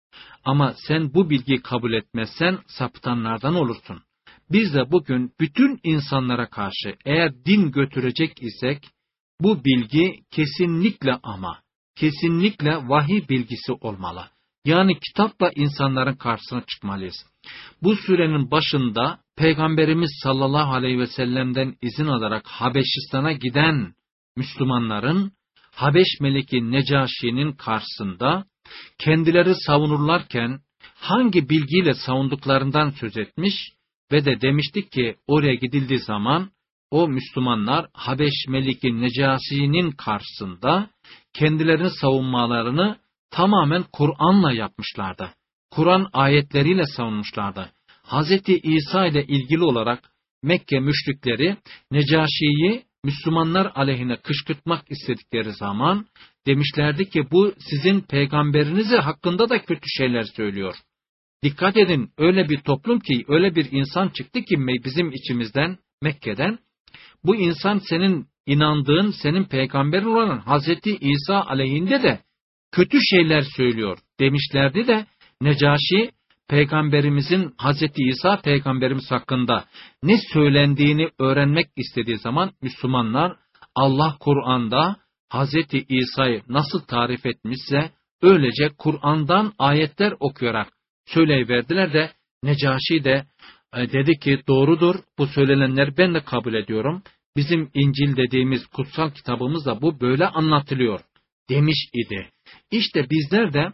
Ama sen bu bilgiyi kabul etmezsen sapıtanlardan olursun. Biz de bugün bütün insanlara karşı eğer din götürecek isek, bu bilgi kesinlikle ama kesinlikle vahiy bilgisi olmalı. Yani kitapla insanların karşısına çıkmalıyız. Bu surenin başında Peygamberimiz sallallahu aleyhi ve sellem'den izin alarak Habeşistan'a giden Müslümanların Habeş Meliki Necaşi'nin karşısında kendileri savunurlarken hangi bilgiyle savunduklarından söz etmiş ve de demiştik ki oraya gidildiği zaman o Müslümanlar Habeş Meliki Necaşi'nin karşısında kendilerini savunmalarını tamamen Kur'an'la yapmışlardı. Kur'an ayetleriyle savunmuşlardı. Hazreti İsa ile ilgili olarak Mekke müşrikleri Necaşi'yi Müslümanlar aleyhine kışkırtmak istedikleri zaman demişlerdi ki bu sizin peygamberinize hakkında da kötü şeyler söylüyor. Dikkat edin, öyle bir toplum ki, öyle bir insan çıktı ki bizim içimizden, Mekke'den, bu insan senin inandığın, senin peygamberin olan Hazreti İsa aleyhinde de kötü şeyler söylüyor demişlerdi de Necaşi, peygamberimizin Hazreti İsa peygamberimiz hakkında ne söylendiğini öğrenmek istediği zaman Müslümanlar Allah Kur'an'da Hazreti İsa'yı nasıl tarif etmişse öylece Kur'an'dan ayetler okuyarak söyleyiverdiler de Necaşi de e, dedi ki doğrudur, bu söylenenleri ben de kabul ediyorum. Bizim İncil dediğimiz kutsal kitabımızda bu böyle anlatılıyor demiş idi. İşte bizler de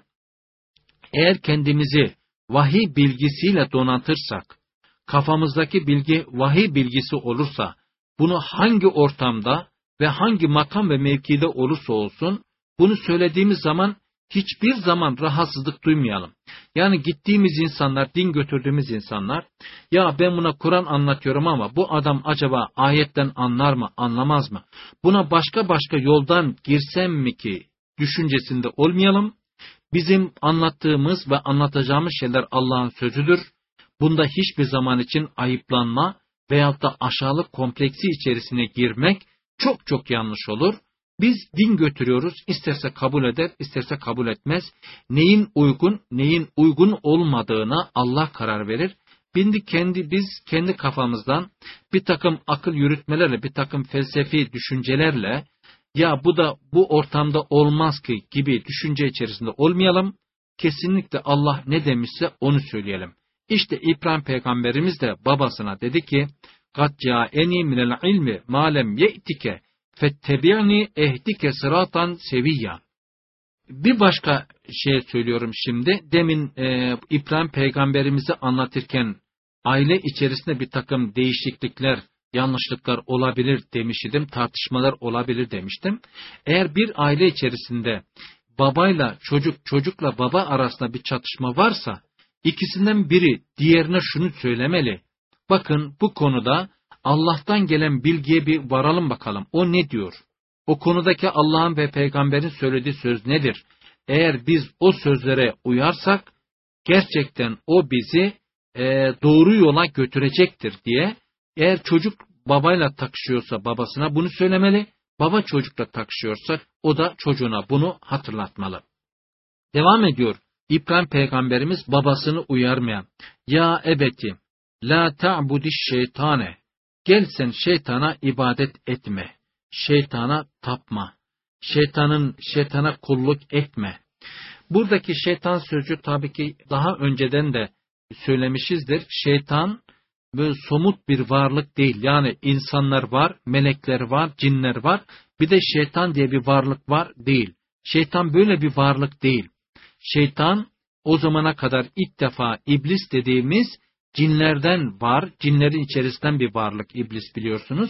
eğer kendimizi vahiy bilgisiyle donatırsak, kafamızdaki bilgi vahiy bilgisi olursa, bunu hangi ortamda ve hangi makam ve mevkide olursa olsun, bunu söylediğimiz zaman hiçbir zaman rahatsızlık duymayalım. Yani gittiğimiz insanlar, din götürdüğümüz insanlar, ya ben buna Kur'an anlatıyorum ama bu adam acaba ayetten anlar mı, anlamaz mı? Buna başka başka yoldan girsem mi ki düşüncesinde olmayalım. Bizim anlattığımız ve anlatacağımız şeyler Allah'ın sözüdür. Bunda hiçbir zaman için ayıplanma veyahut da aşağılık kompleksi içerisine girmek çok çok yanlış olur. Biz din götürüyoruz, isterse kabul eder, isterse kabul etmez. Neyin uygun, neyin uygun olmadığına Allah karar verir. Şimdi kendi biz kendi kafamızdan bir takım akıl yürütmelerle, bir takım felsefi düşüncelerle ya bu da bu ortamda olmaz ki gibi düşünce içerisinde olmayalım. Kesinlikle Allah ne demişse onu söyleyelim. İşte İbrahim peygamberimiz de babasına dedi ki, قَدْ جَاءَنِي مِنَ الْعِلْمِ مَا لَمْ يَئْتِكَ فَاتَّبِعْنِي اَهْدِكَ صِرَاطًا سَوِيًّا. Bir başka şey söylüyorum şimdi. Demin e, İbrahim peygamberimizi anlatırken aile içerisinde bir takım değişiklikler, yanlışlıklar olabilir demiştim, tartışmalar olabilir demiştim. Eğer bir aile içerisinde babayla çocuk, çocukla baba arasında bir çatışma varsa, ikisinden biri diğerine şunu söylemeli. Bakın bu konuda Allah'tan gelen bilgiye bir varalım bakalım. O ne diyor? O konudaki Allah'ın ve peygamberin söylediği söz nedir? Eğer biz o sözlere uyarsak, gerçekten o bizi e, doğru yola götürecektir diye. Eğer çocuk babayla takışıyorsa babasına bunu söylemeli. Baba çocukla takışıyorsa o da çocuğuna bunu hatırlatmalı. Devam ediyor. İbrahim peygamberimiz babasını uyarmaya. Ya ebeti, la ta'budiş şeytane. Gel sen şeytana ibadet etme. Şeytana tapma. Şeytanın şeytana kulluk etme. Buradaki şeytan sözcüğü tabii ki daha önceden de söylemişizdir. Şeytan böyle somut bir varlık değil. Yani insanlar var, melekler var, cinler var. Bir de şeytan diye bir varlık var değil. Şeytan böyle bir varlık değil. Şeytan o zamana kadar ilk defa iblis dediğimiz cinlerden var. Cinlerin içerisinden bir varlık iblis biliyorsunuz.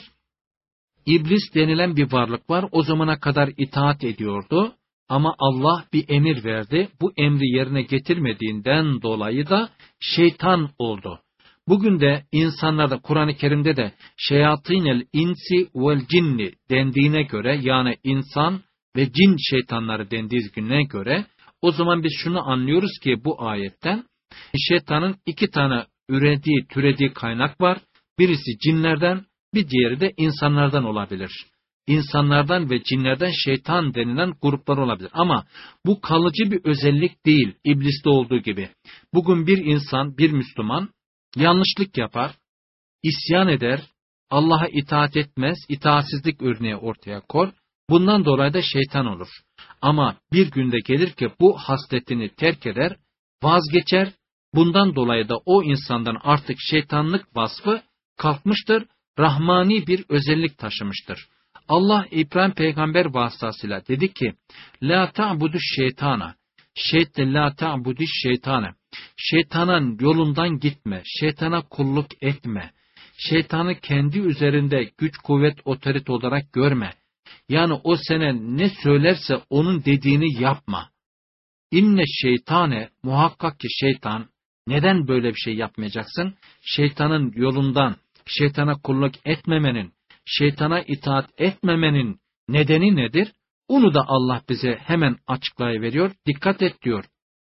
İblis denilen bir varlık var. O zamana kadar itaat ediyordu. Ama Allah bir emir verdi. Bu emri yerine getirmediğinden dolayı da şeytan oldu. Bugün de insanlarda Kur'an-ı Kerim'de de şeyatinel insi vel cinni dendiğine göre, yani insan ve cin şeytanları dendiğine göre, o zaman biz şunu anlıyoruz ki bu ayetten şeytanın iki tane ürediği, türediği kaynak var. Birisi cinlerden, bir diğeri de insanlardan olabilir. İnsanlardan ve cinlerden şeytan denilen gruplar olabilir. Ama bu kalıcı bir özellik değil, ibliste olduğu gibi. Bugün bir insan, bir Müslüman yanlışlık yapar, isyan eder, Allah'a itaat etmez, itaatsizlik örneği ortaya koyar. Bundan dolayı da şeytan olur. Ama bir günde gelir ki bu hasletini terk eder, vazgeçer. Bundan dolayı da o insandan artık şeytanlık vasfı kalkmıştır, rahmani bir özellik taşımıştır. Allah İbrahim peygamber vasıtasıyla dedi ki, la ta'buduş şeytana, şeytan la ta'buduş şeytana, şeytanın yolundan gitme, şeytana kulluk etme, şeytanı kendi üzerinde güç, kuvvet, otorite olarak görme. Yani o sana ne söylerse onun dediğini yapma. İnne şeytane, muhakkak ki şeytan, neden böyle bir şey yapmayacaksın? Şeytanın yolundan, şeytana kulluk etmemenin, şeytana itaat etmemenin nedeni nedir? Onu da Allah bize hemen açıklayıveriyor. Dikkat et diyor.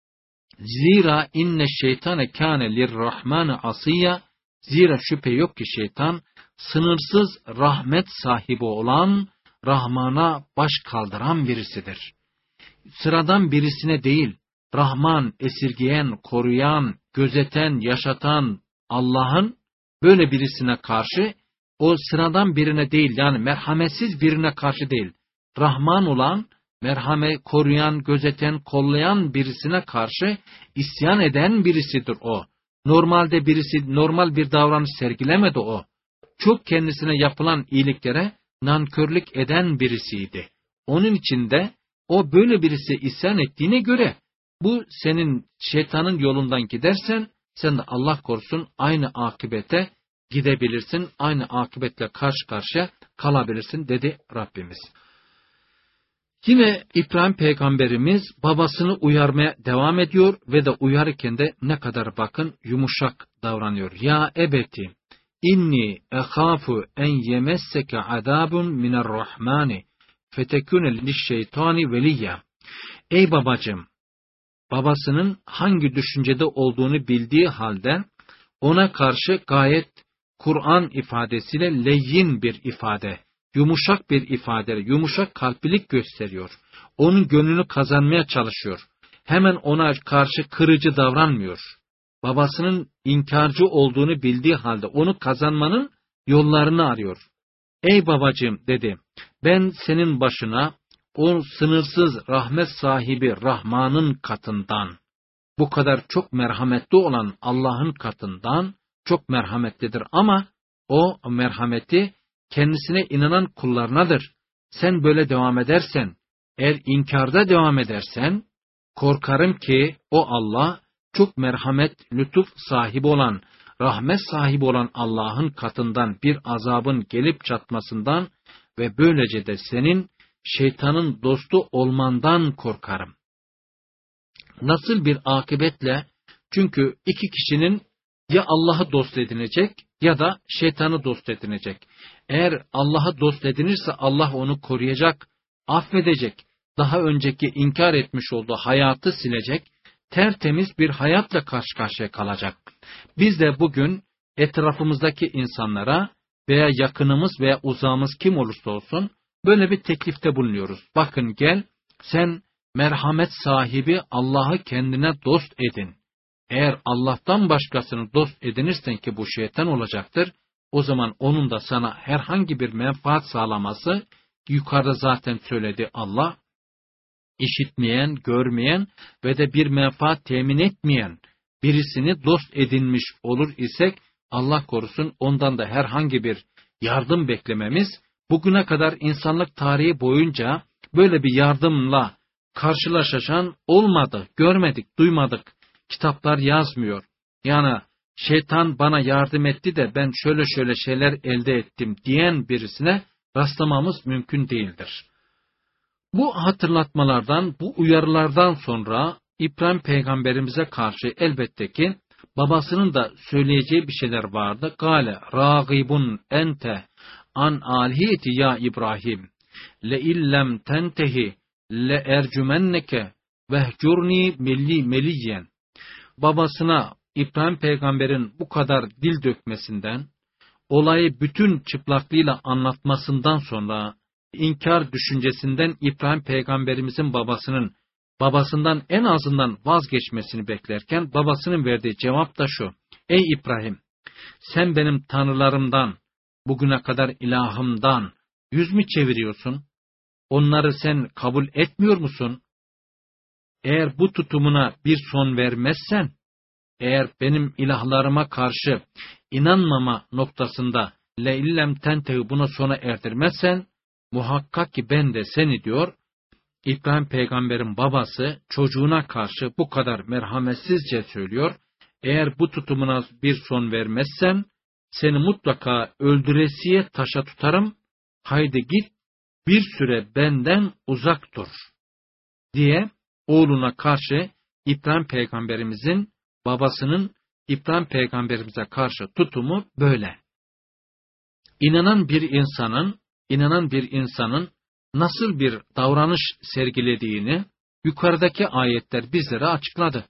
Zira inne şeytane kâne lirrahmâne asiyya. Zira şüphe yok ki şeytan sınırsız rahmet sahibi olan, Rahman'a baş kaldıran birisidir. Sıradan birisine değil, Rahman, esirgeyen, koruyan, gözeten, yaşatan Allah'ın böyle birisine karşı, o sıradan birine değil, yani merhametsiz birine karşı değil, Rahman olan, merhamet, koruyan, gözeten, kollayan birisine karşı isyan eden birisidir o. Normalde birisi normal bir davranış sergilemedi o. Çok kendisine yapılan iyiliklere nankörlük eden birisiydi. Onun için de o böyle birisi isyan ettiğine göre bu senin şeytanın yolundan gidersen sen de Allah korusun aynı akibete gidebilirsin. Aynı akibetle karşı karşıya kalabilirsin dedi Rabbimiz. Yine İbrahim peygamberimiz babasını uyarmaya devam ediyor ve de uyarırken de ne kadar bakın yumuşak davranıyor. Ya ebeti inni ehafu en yemesseke azabun minerrahmani fetekune lişşeytani veliyya. Ey babacığım, babasının hangi düşüncede olduğunu bildiği halde ona karşı gayet Kur'an ifadesiyle leyyin bir ifade, yumuşak bir ifade, yumuşak kalplilik gösteriyor. Onun gönlünü kazanmaya çalışıyor. Hemen ona karşı kırıcı davranmıyor. Babasının inkarcı olduğunu bildiği halde onu kazanmanın yollarını arıyor. Ey babacığım dedi, ben senin başına o sınırsız rahmet sahibi Rahman'ın katından, bu kadar çok merhametli olan Allah'ın katından çok merhametlidir ama o merhameti kendisine inanan kullarınadır. Sen böyle devam edersen, eğer inkarda devam edersen, korkarım ki o Allah çok merhamet, lütuf sahibi olan, rahmet sahibi olan Allah'ın katından bir azabın gelip çatmasından ve böylece de senin şeytanın dostu olmandan korkarım. Nasıl bir akıbetle? Çünkü iki kişinin ya Allah'ı dost edinecek ya da şeytanı dost edinecek. Eğer Allah'ı dost edinirse Allah onu koruyacak, affedecek, daha önceki inkar etmiş olduğu hayatı silecek, tertemiz bir hayatla karşı karşıya kalacak. Biz de bugün etrafımızdaki insanlara veya yakınımız veya uzağımız kim olursa olsun böyle bir teklifte bulunuyoruz. Bakın gel, sen merhamet sahibi Allah'ı kendine dost edin. Eğer Allah'tan başkasını dost edinirsen ki bu şeytan olacaktır, o zaman onun da sana herhangi bir menfaat sağlaması, yukarıda zaten söyledi Allah, işitmeyen, görmeyen ve de bir menfaat temin etmeyen birisini dost edinmiş olur isek, Allah korusun ondan da herhangi bir yardım beklememiz, bugüne kadar insanlık tarihi boyunca böyle bir yardımla karşılaşan olmadı, görmedik, duymadık. Kitaplar yazmıyor. Yani şeytan bana yardım etti de ben şöyle şöyle şeyler elde ettim diyen birisine rastlamamız mümkün değildir. Bu hatırlatmalardan, bu uyarılardan sonra İbrahim peygamberimize karşı elbette ki babasının da söyleyeceği bir şeyler vardı. Gale ragibun ente an alihiyeti ya İbrahim le illem tentehi le ercümenneke vehcurni milli meliyen. Babasına İbrahim peygamberin bu kadar dil dökmesinden, olayı bütün çıplaklığıyla anlatmasından sonra, inkar düşüncesinden İbrahim peygamberimizin babasının, babasından en azından vazgeçmesini beklerken, babasının verdiği cevap da şu: Ey İbrahim, sen benim tanrılarımdan, bugüne kadar ilahımdan yüz mü çeviriyorsun? Onları sen kabul etmiyor musun? Eğer bu tutumuna bir son vermezsen, eğer benim ilahlarıma karşı inanmama noktasında le illem tentehu buna sona erdirmezsen, muhakkak ki ben de seni diyor, İbrahim peygamberin babası çocuğuna karşı bu kadar merhametsizce söylüyor, eğer bu tutumuna bir son vermezsen, seni mutlaka öldüresiye taşa tutarım, haydi git bir süre benden uzak dur diye oğluna karşı İbrahim peygamberimizin, babasının İbrahim peygamberimize karşı tutumu böyle. İnanan bir insanın, inanan bir insanın nasıl bir davranış sergilediğini yukarıdaki ayetler bizlere açıkladı.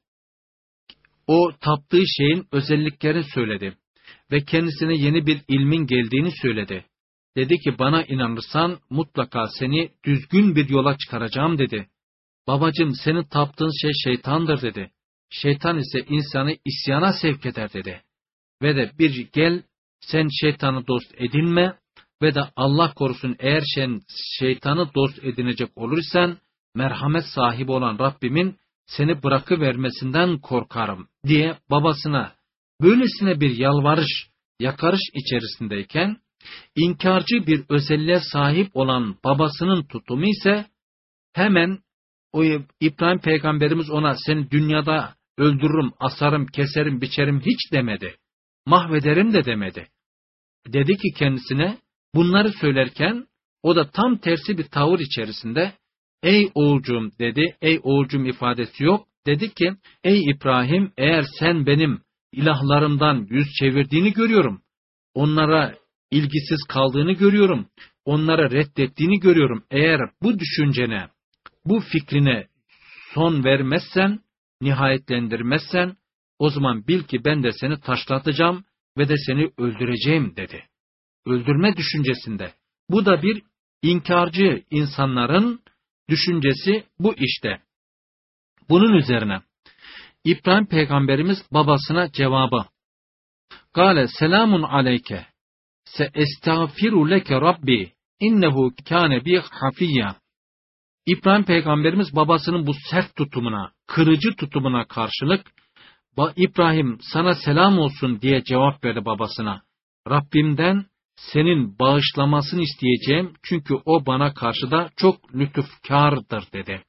O taptığı şeyin özelliklerini söyledi ve kendisine yeni bir ilmin geldiğini söyledi. Dedi ki bana inanırsan mutlaka seni düzgün bir yola çıkaracağım dedi. Babacığım senin taptığın şey şeytandır dedi. Şeytan ise insanı isyana sevk eder dedi. Ve de bir gel sen şeytanı dost edinme ve de Allah korusun eğer sen şeytanı dost edinecek olursan merhamet sahibi olan Rabbimin seni bırakıvermesinden korkarım diye babasına böylesine bir yalvarış, yakarış içerisindeyken inkarcı bir özelliğe sahip olan babasının tutumu ise hemen o İbrahim peygamberimiz ona seni dünyada öldürürüm, asarım, keserim, biçerim hiç demedi. Mahvederim de demedi. Dedi ki kendisine bunları söylerken o da tam tersi bir tavır içerisinde ey oğulcuğum dedi, ey oğulcuğum ifadesi yok. Dedi ki ey İbrahim eğer sen benim ilahlarımdan yüz çevirdiğini görüyorum. Onlara ilgisiz kaldığını görüyorum. Onlara reddettiğini görüyorum. Eğer bu düşüncene, bu fikrine son vermezsen, nihayetlendirmezsen, o zaman bil ki ben de seni taşlatacağım ve de seni öldüreceğim dedi. Öldürme düşüncesinde. Bu da bir inkarcı insanların düşüncesi bu işte. Bunun üzerine İbrahim peygamberimiz babasına cevabı Gale selamun aleyke se estağfiru leke Rabbi innehu kâne bi hafiyya. İbrahim peygamberimiz babasının bu sert tutumuna, kırıcı tutumuna karşılık, İbrahim sana selam olsun diye cevap verdi babasına. Rabbimden senin bağışlamasını isteyeceğim çünkü o bana karşı da çok lütufkârdır dedi.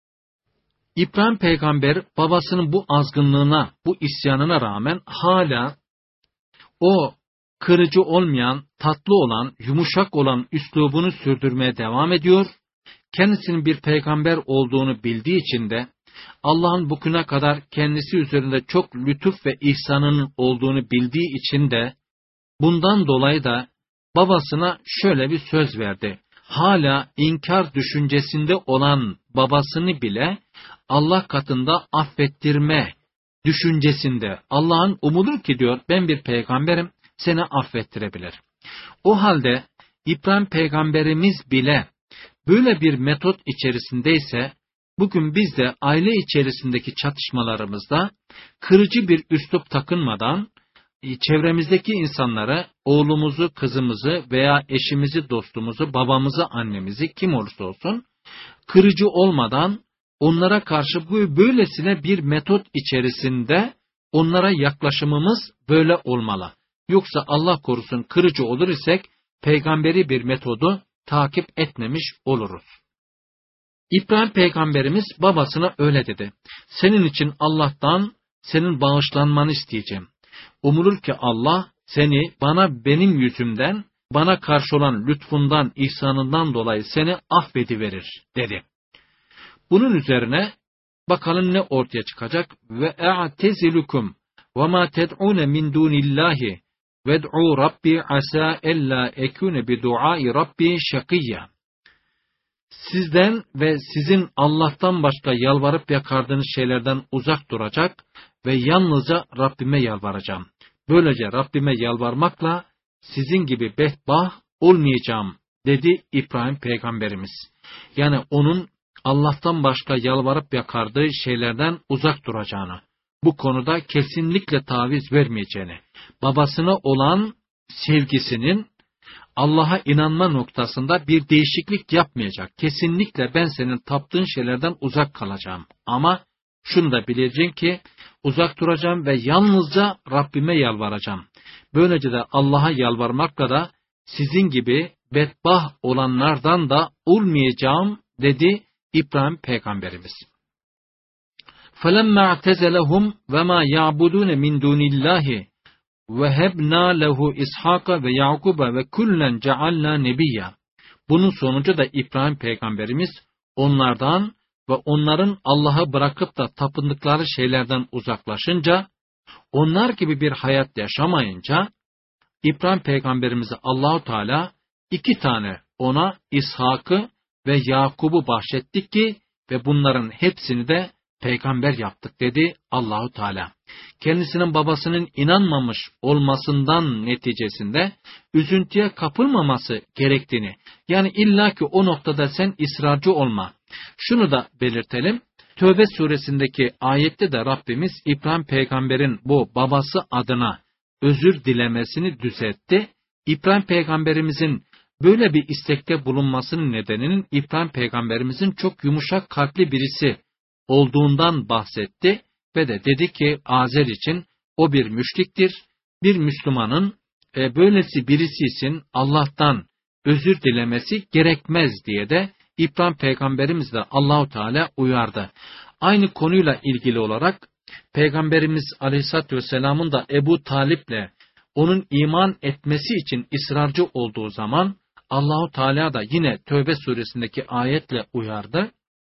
İbrahim peygamber babasının bu azgınlığına, bu isyanına rağmen hala o kırıcı olmayan, tatlı olan, yumuşak olan üslubunu sürdürmeye devam ediyor. Kendisinin bir peygamber olduğunu bildiği için de Allah'ın bugüne kadar kendisi üzerinde çok lütuf ve ihsanının olduğunu bildiği için de bundan dolayı da babasına şöyle bir söz verdi. Hala inkar düşüncesinde olan babasını bile Allah katında affettirme düşüncesinde. Allah'ın umudur ki diyor ben bir peygamberim seni affettirebilir. O halde İbrahim peygamberimiz bile böyle bir metot içerisindeyse bugün biz de aile içerisindeki çatışmalarımızda kırıcı bir üslup takınmadan çevremizdeki insanlara oğlumuzu, kızımızı veya eşimizi, dostumuzu, babamızı, annemizi kim olursa olsun kırıcı olmadan onlara karşı bu böylesine bir metot içerisinde onlara yaklaşımımız böyle olmalı. Yoksa Allah korusun kırıcı olur isek peygamberi bir metodu takip etmemiş oluruz. İbrahim peygamberimiz babasına öyle dedi. Senin için Allah'tan senin bağışlanmanı isteyeceğim. Umulur ki Allah seni bana benim yüzümden, bana karşı olan lütfundan, ihsanından dolayı seni affediverir dedi. Bunun üzerine bakalım ne ortaya çıkacak? Ve e'tezilukum ve ma ted'un min dunillahi ved'u rabbi asa ella ekune bi duai rabbi şakiyya. Sizden ve sizin Allah'tan başka yalvarıp yakardığınız şeylerden uzak duracak ve yalnızca Rabbime yalvaracağım. Böylece Rabbime yalvarmakla sizin gibi bedbaht olmayacağım dedi İbrahim peygamberimiz. Yani onun Allah'tan başka yalvarıp yakardığı şeylerden uzak duracağını, bu konuda kesinlikle taviz vermeyeceğini, babasına olan sevgisinin Allah'a inanma noktasında bir değişiklik yapmayacak. Kesinlikle ben senin taptığın şeylerden uzak kalacağım. Ama şunu da bileceksin ki uzak duracağım ve yalnızca Rabbime yalvaracağım. Böylece de Allah'a yalvarmakla da sizin gibi bedbaht olanlardan da olmayacağım dedi İbrahim peygamberimiz. فَلَمَّا اَعْتَزَلَهُمْ وَمَا يَعْبُدُونَ مِنْ دُونِ اللّٰهِ وَهَبْنَا لَهُ إِسْحَاقَ وَيَعْقُوبَ وَكُلًّا جَعَلْنَا نَبِيًّا. Bunun sonucu da İbrahim peygamberimiz onlardan ve onların Allah'ı bırakıp da tapındıkları şeylerden uzaklaşınca, onlar gibi bir hayat yaşamayınca, İbrahim peygamberimize Allahu Teala iki tane ona İshak'ı ve Yakub'u bahşettik ki ve bunların hepsini de peygamber yaptık dedi Allahu Teala. Kendisinin babasının inanmamış olmasından neticesinde üzüntüye kapılmaması gerektiğini, yani illaki o noktada sen ısrarcı olma. Şunu da belirtelim. Tövbe suresindeki ayette de Rabbimiz İbrahim peygamberin bu babası adına özür dilemesini düzeltti. İbrahim peygamberimizin böyle bir istekte bulunmasının nedeninin İbrahim peygamberimizin çok yumuşak kalpli birisi olduğundan bahsetti ve de dedi ki Azer için o bir müşriktir. Bir Müslümanın e, böylesi birisi için Allah'tan özür dilemesi gerekmez diye de İbrahim peygamberimiz de Allahu Teala uyardı. Aynı konuyla ilgili olarak Peygamberimiz Aleyhisselatü Vesselam'ın da Ebu Talip'le onun iman etmesi için ısrarcı olduğu zaman Allahu Teala da yine Tövbe suresindeki ayetle uyardı.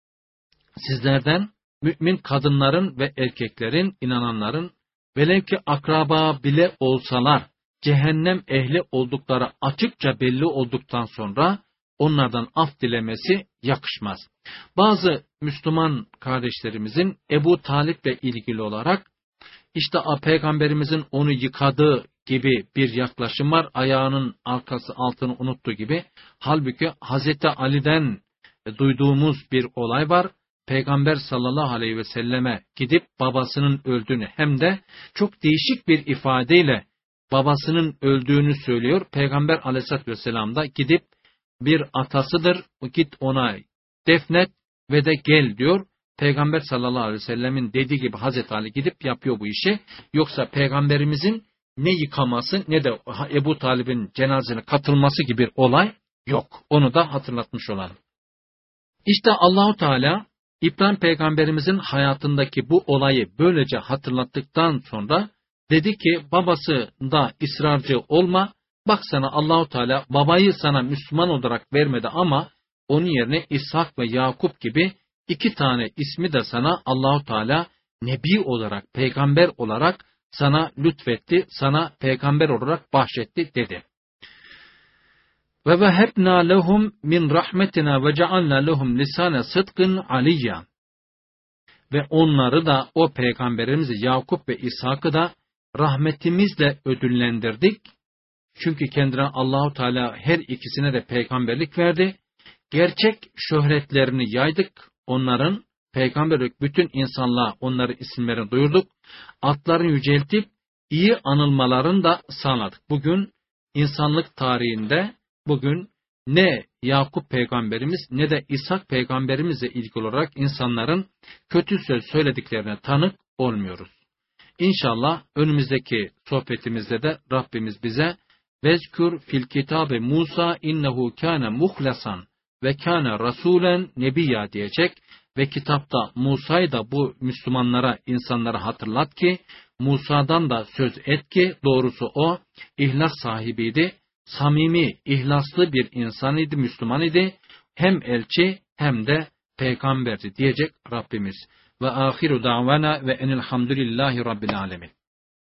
Sizlerden mümin kadınların ve erkeklerin, inananların velev ki akraba bile olsalar cehennem ehli oldukları açıkça belli olduktan sonra onlardan af dilemesi yakışmaz. Bazı Müslüman kardeşlerimizin Ebu Talip'le ilgili olarak işte Peygamberimizin onu yıkadığı gibi bir yaklaşım var. Ayağının arkası altını unuttuğu gibi. Halbuki Hazreti Ali'den duyduğumuz bir olay var. Peygamber sallallahu aleyhi ve selleme gidip babasının öldüğünü hem de çok değişik bir ifadeyle babasının öldüğünü söylüyor. Peygamber aleyhissalatü vesselam da gidip bir atasıdır. Git ona defnet ve de gel diyor. Peygamber sallallahu aleyhi ve sellemin dediği gibi Hazreti Ali gidip yapıyor bu işi. Yoksa peygamberimizin ne yıkaması ne de Ebu Talib'in cenazesine katılması gibi bir olay yok. Onu da hatırlatmış olalım. İşte Allahu Teala İbrahim peygamberimizin hayatındaki bu olayı böylece hatırlattıktan sonra dedi ki babası da ısrarcı olma. Bak sana Allahu Teala babayı sana Müslüman olarak vermedi ama onun yerine İshak ve Yakup gibi iki tane ismi de sana Allahu Teala nebi olarak, peygamber olarak sana lütfetti, sana peygamber olarak bahşetti dedi. Ve vehebna lehum min rahmetina ve cealna lehum lisane sıdkın aliyya. Ve onları da o peygamberimizi Yakup ve İshak'ı da rahmetimizle ödüllendirdik. Çünkü kendine Allahu Teala her ikisine de peygamberlik verdi. Gerçek şöhretlerini yaydık. Onların peygamberlik bütün insanlığa onları isimlerini duyurduk. Adlarını yüceltip iyi anılmalarını da sağladık. Bugün insanlık tarihinde bugün ne Yakup peygamberimiz ne de İshak peygamberimizle ilgili olarak insanların kötü söz söylediklerine tanık olmuyoruz. İnşallah önümüzdeki sohbetimizde de Rabbimiz bize vezkür fil kitabe Musa innehu kâne muhlasan ve kâne rasûlen nebiyya diyecek ve kitapta Musa'yı da bu Müslümanlara, insanlara hatırlat ki Musa'dan da söz et ki doğrusu o ihlas sahibiydi. Samimi, ihlaslı bir insan idi, Müslüman idi. Hem elçi hem de peygamberdi diyecek Rabbimiz. Ve ahiru davana ve enilhamdülillahi rabbil alemin.